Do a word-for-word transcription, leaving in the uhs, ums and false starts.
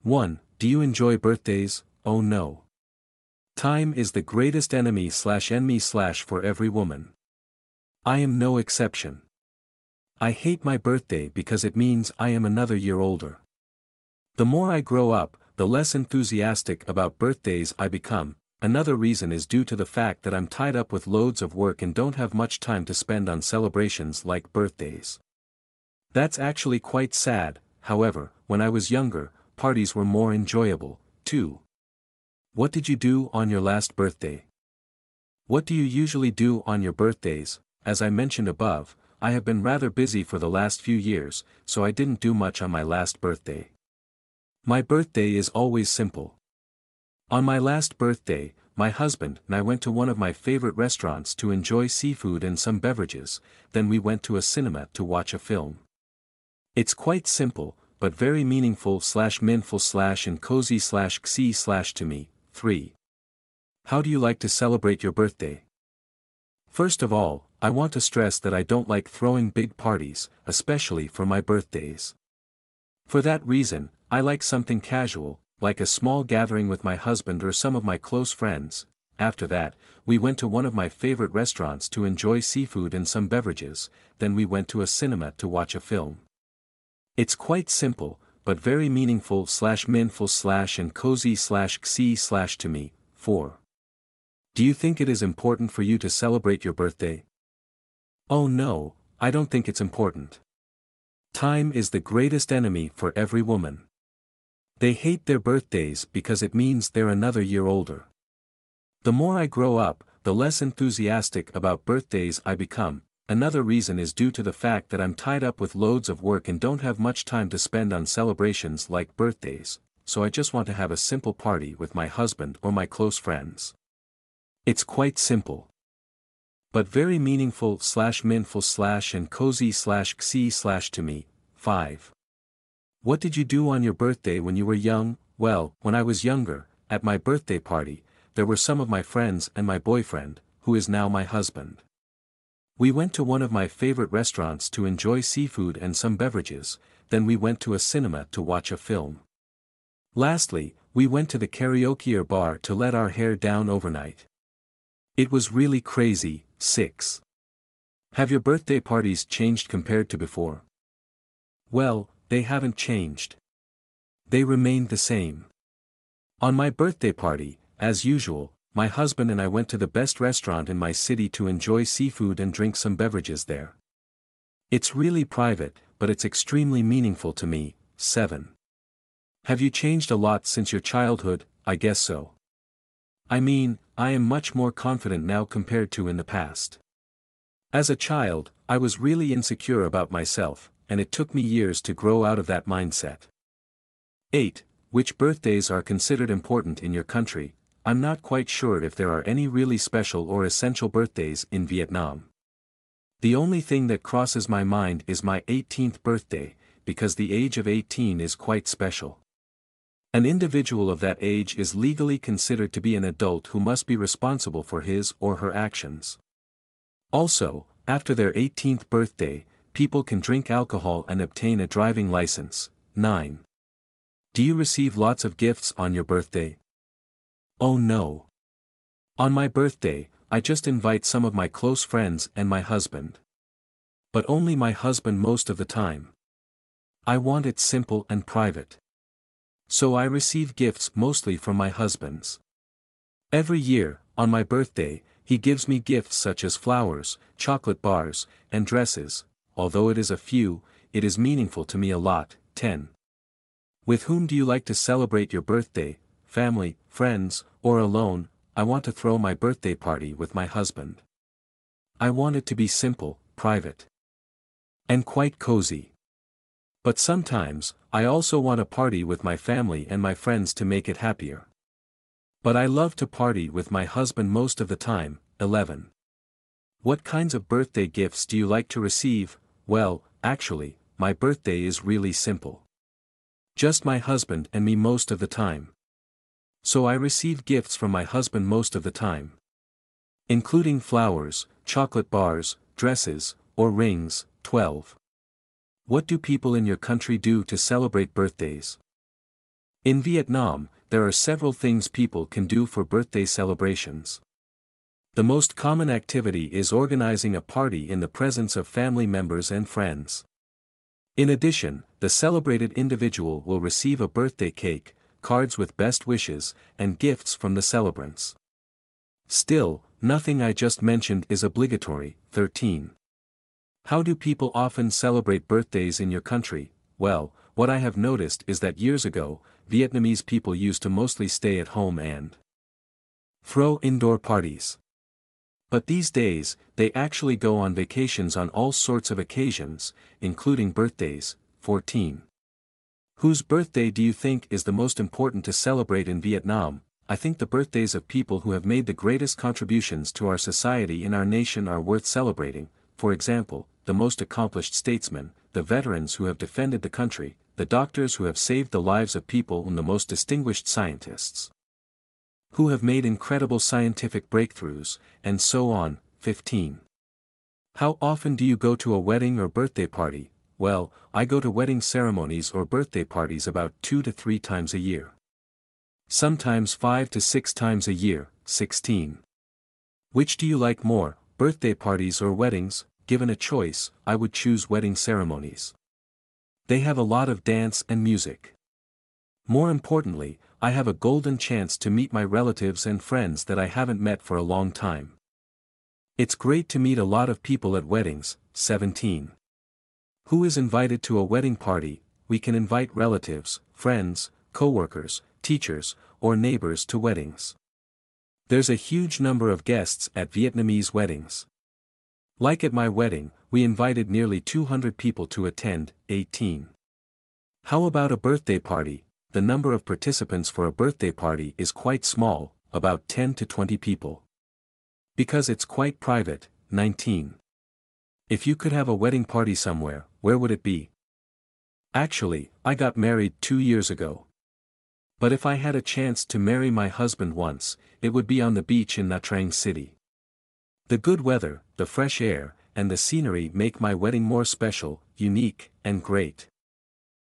one. Do you enjoy birthdays? Oh no. Time is the greatest enemy slash enemy slash for every woman. I am no exception. I hate my birthday because it means I am another year older. The more I grow up, the less enthusiastic about birthdays I become. Another reason is due to the fact that I'm tied up with loads of work and don't have much time to spend on celebrations like birthdays. That's actually quite sad. However, when I was younger, parties were more enjoyable, too. What did you do on your last birthday? What do you usually do on your birthdays? As I mentioned above, I have been rather busy for the last few years, so I didn't do much on my last birthday. My birthday is always simple. On my last birthday, my husband and I went to one of my favorite restaurants to enjoy seafood and some beverages, then we went to a cinema to watch a film. It's quite simple, but very meaningful slash meaningful slash and cozy slash xy slash to me. three. How do you like to celebrate your birthday? First of all, I want to stress that I don't like throwing big parties, especially for my birthdays. For that reason, I like something casual, like a small gathering with my husband or some of my close friends. After that, we went to one of my favorite restaurants to enjoy seafood and some beverages, then we went to a cinema to watch a film. It's quite simple, but very meaningful slash meaningful slash and cozy slash xy slash to me. four. Do you think it is important for you to celebrate your birthday? Oh no, I don't think it's important. Time is the greatest enemy for every woman. They hate their birthdays because it means they're another year older. The more I grow up, the less enthusiastic about birthdays I become. Another reason is due to the fact that I'm tied up with loads of work and don't have much time to spend on celebrations like birthdays, so I just want to have a simple party with my husband or my close friends. It's quite simple, but very meaningful slash meaningful slash and cozy slash xy slash to me. five. What did you do on your birthday when you were young? Well, when I was younger, at my birthday party, there were some of my friends and my boyfriend, who is now my husband. We went to one of my favorite restaurants to enjoy seafood and some beverages, then we went to a cinema to watch a film. Lastly, we went to the karaoke bar to let our hair down overnight. It was really crazy. six. Have your birthday parties changed compared to before? Well, they haven't changed. They remained the same. On my birthday party, as usual, my husband and I went to the best restaurant in my city to enjoy seafood and drink some beverages there. It's really private, but it's extremely meaningful to me. seven. Have you changed a lot since your childhood? I guess so. I mean, I am much more confident now compared to in the past. As a child, I was really insecure about myself, and it took me years to grow out of that mindset. eight. Which birthdays are considered important in your country? I'm not quite sure if there are any really special or essential birthdays in Vietnam. The only thing that crosses my mind is my eighteenth birthday, because the age of eighteen is quite special. An individual of that age is legally considered to be an adult who must be responsible for his or her actions. Also, after their eighteenth birthday, people can drink alcohol and obtain a driving license. nine. Do you receive lots of gifts on your birthday? Oh no. On my birthday, I just invite some of my close friends and my husband. But only my husband most of the time. I want it simple and private. So I receive gifts mostly from my husband's. Every year, on my birthday, he gives me gifts such as flowers, chocolate bars, and dresses. Although it is a few, it is meaningful to me a lot. ten. With whom do you like to celebrate your birthday? Family, friends, or alone? I want to throw my birthday party with my husband. I want it to be simple, private, and quite cozy. But sometimes, I also want a party with my family and my friends to make it happier. But I love to party with my husband most of the time. eleven. What kinds of birthday gifts do you like to receive? Well, actually, my birthday is really simple. Just my husband and me most of the time. So I receive gifts from my husband most of the time, including flowers, chocolate bars, dresses, or rings. twelve. What do people in your country do to celebrate birthdays? In Vietnam, there are several things people can do for birthday celebrations. The most common activity is organizing a party in the presence of family members and friends. In addition, the celebrated individual will receive a birthday cake, cards with best wishes, and gifts from the celebrants. Still, nothing I just mentioned is obligatory. thirteen. How do people often celebrate birthdays in your country? Well, what I have noticed is that years ago, Vietnamese people used to mostly stay at home and throw indoor parties. But these days, they actually go on vacations on all sorts of occasions, including birthdays. fourteen. Whose birthday do you think is the most important to celebrate in Vietnam? I think the birthdays of people who have made the greatest contributions to our society and our nation are worth celebrating. For example, the most accomplished statesmen, the veterans who have defended the country, the doctors who have saved the lives of people, and the most distinguished scientists who have made incredible scientific breakthroughs, and so on. fifteen. How often do you go to a wedding or birthday party? Well, I go to wedding ceremonies or birthday parties about two to three times a year. Sometimes five to six times a year. sixteen. Which do you like more, birthday parties or weddings? Given a choice, I would choose wedding ceremonies. They have a lot of dance and music. More importantly, I have a golden chance to meet my relatives and friends that I haven't met for a long time. It's great to meet a lot of people at weddings. seventeen. Who is invited to a wedding party? We can invite relatives, friends, co-workers, teachers, or neighbors to weddings. There's a huge number of guests at Vietnamese weddings. Like at my wedding, we invited nearly two hundred people to attend. eighteen. How about a birthday party? The number of participants for a birthday party is quite small, about ten to twenty people. Because it's quite private. nineteen. If you could have a wedding party somewhere, where would it be? Actually, I got married two years ago. But if I had a chance to marry my husband once, it would be on the beach in Nha Trang City. The good weather, the fresh air, and the scenery make my wedding more special, unique, and great.